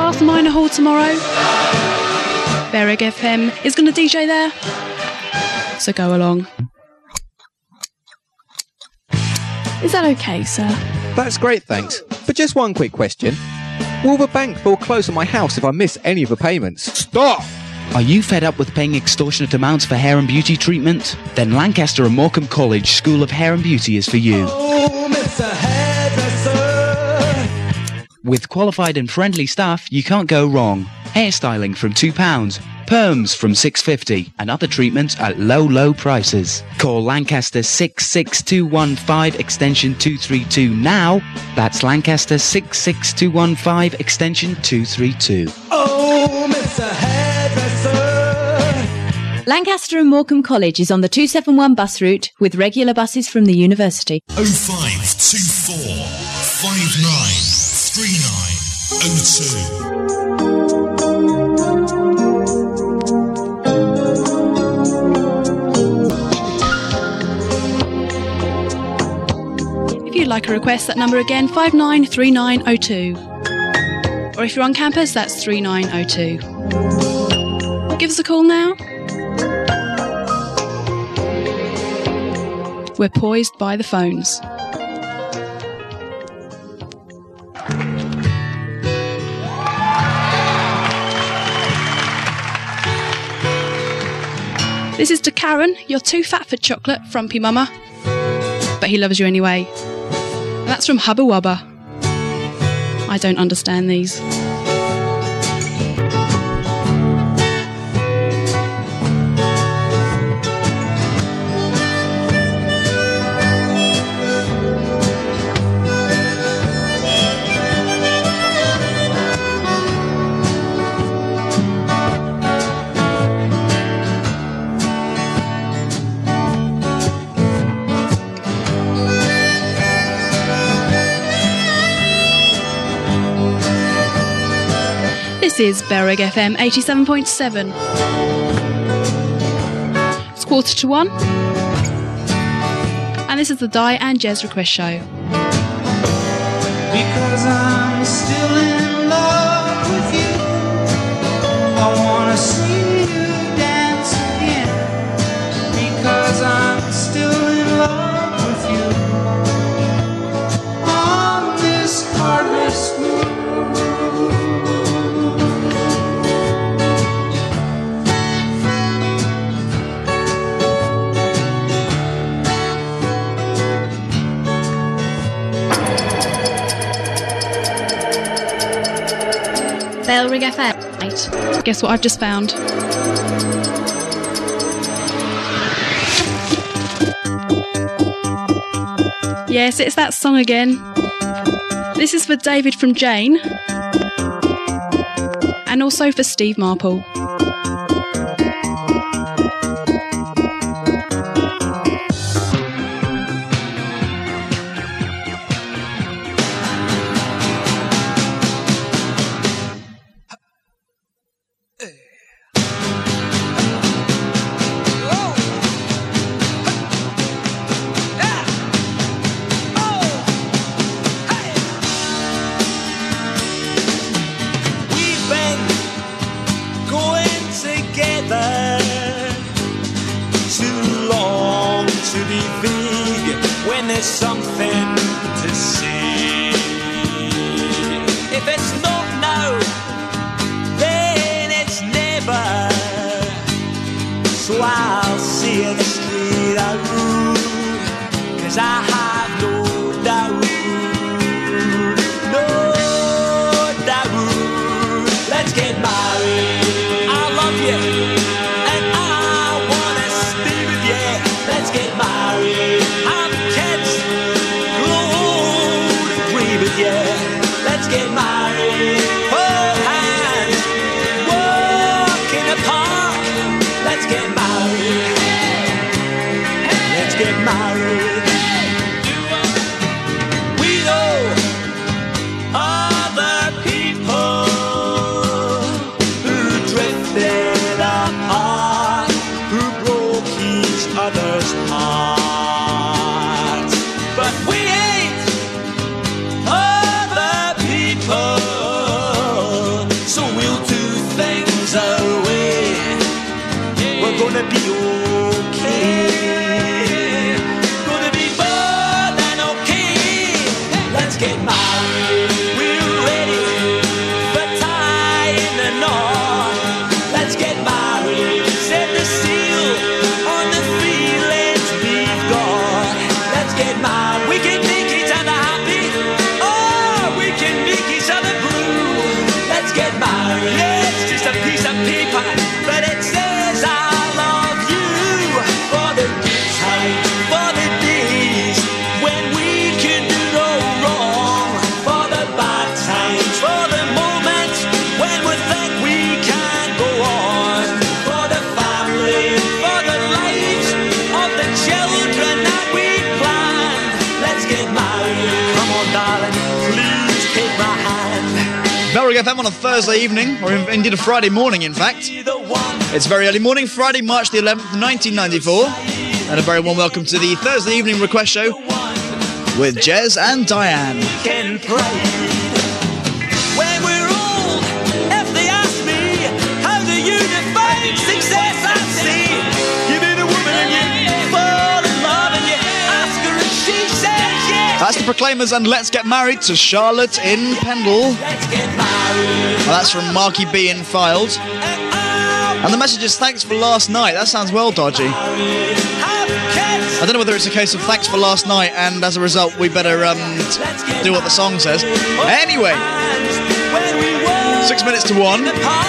past Minor Hall tomorrow. Berwick FM is going to DJ there, so go along. Is that okay, sir? That's great, thanks. But just one quick question. Will the bank foreclose on my house if I miss any of the payments? Stop! Are you fed up with paying extortionate amounts for hair and beauty treatment? Then Lancaster and Morecambe College School of Hair and Beauty is for you. Oh, Mr. Hairdresser. With qualified and friendly staff, you can't go wrong. Hairstyling from £2, perms from $6.50, and other treatments at low prices. Call Lancaster 66215 extension 232 now. That's Lancaster 66215 extension 232. Oh, Mr. Hairdresser. Lancaster and Morecambe College is on the 271 bus route with regular buses from the university. 0524 593902. If you'd like a request, that number again, 593902. Or if you're on campus, that's 3902. Give us a call now. We're poised by the phones. This is to Karen. You're too fat for chocolate, frumpy mama. But he loves you anyway. And that's from Hubba Wubba. I don't understand these. This is Berwick FM 87.7. It's 1:45. And this is the Di and Jez Request Show. Because I'm still in love with you. I wanna see you dance again. Because I'm still in love with you. On this heartless moon. Berwick FM. Right. Guess what I've just found? Yes, it's that song again. This is for David from Jane. And also for Steve Marple. If it's not no, then it's never. let's get married. Yeah, it's just a piece of paper, but it says I love you. For the good times, for the days when we can do no wrong. For the bad times, for the moments when we think we can't go on. For the family, for the lives of the children that we planned. Let's get married. Come on, darling, please take my hand. Velrig FM on a Thursday evening, or indeed a Friday morning, in fact. It's very early morning, Friday, March the 11th, 1994. And a very warm welcome to the Thursday evening request show with Jez and Diane. When we're old, if they ask me, how do you define success at sea? You meet a woman and you fall in love and you ask her and she says yes. That's the Proclaimers and Let's Get Married to Charlotte in Pendle. Let's get married. Well, that's from Marky B in Filed. And the message is thanks for last night. That sounds well dodgy. I don't know whether it's a case of thanks for last night and as a result we better do what the song says. Anyway, 6 minutes to 1.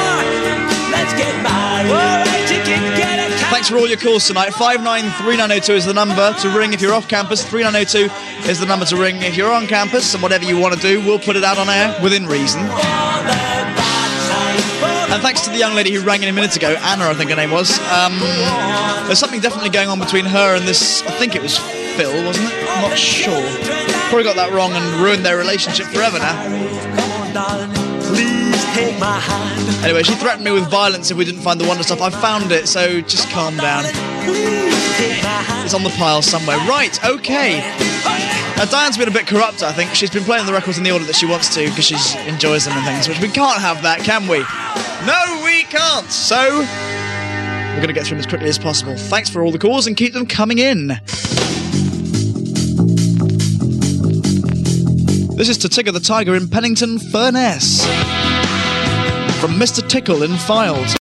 Thanks for all your calls tonight. 593902 is the number to ring if you're off campus. 3902 is the number to ring if you're on campus. And whatever you want to do, we'll put it out on air within reason. And thanks to the young lady who rang in a minute ago, Anna, I think her name was. There's something definitely going on between her and this, I think it was Phil, wasn't it? I'm not sure. Probably got that wrong and ruined their relationship forever now. Anyway, she threatened me with violence if we didn't find the Wonder stuff. I found it, so just calm down. It's on the pile somewhere. Right, okay. Now, Diane's been a bit corrupt, I think. She's been playing the records in the order that she wants to because she enjoys them and things, which we can't have that, can we? No, we can't. So, we're going to get through them as quickly as possible. Thanks for all the calls and keep them coming in. This is to Tigger the Tiger in Pennington Furness. From Mr. Tickle in Filed.